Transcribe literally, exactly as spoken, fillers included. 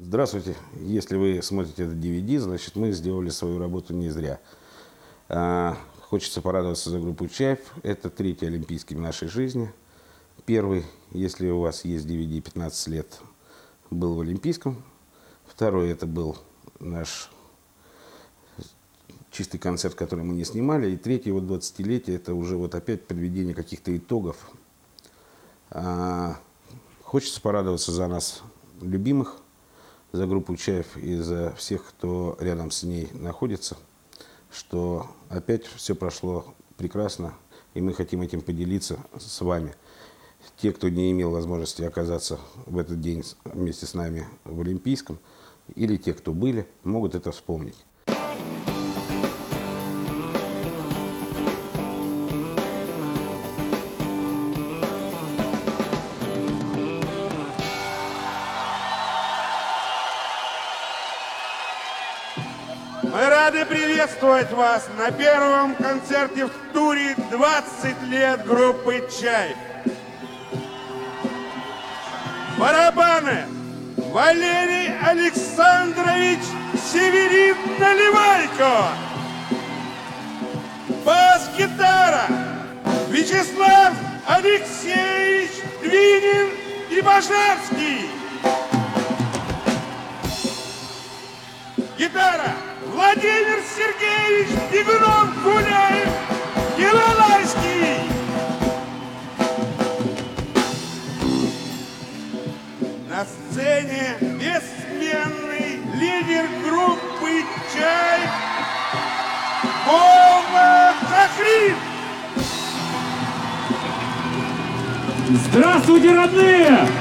Здравствуйте. Если вы смотрите это ди ви ди, значит, мы сделали свою работу не зря. А, хочется порадоваться за группу «Чайф». Это третий олимпийский в нашей жизни. Первый, если у вас есть ди ви ди, пятнадцать лет, был в олимпийском. Второй, это был наш чистый концерт, который мы не снимали. И третий, вот двадцатилетие, это уже вот опять подведение каких-то итогов. А, хочется порадоваться за нас, любимых, за группу «Чайф» и за всех, кто рядом с ней находится, что опять все прошло прекрасно, и мы хотим этим поделиться с вами. Те, кто не имел возможности оказаться в этот день вместе с нами в Олимпийском, или те, кто были, могут это вспомнить. Мы рады приветствовать вас на первом концерте в туре двадцать лет группы «Чайф». Барабаны Валерий Александрович Северин Наливайко. Бас-гитара Вячеслав Алексеевич Двинин и Бажарский. Гитара Владимир Сергеевич Бегунов Гуляев Гилалайский. На сцене бессменный лидер группы «Чайф» Вова Хохрин. Здравствуйте, родные!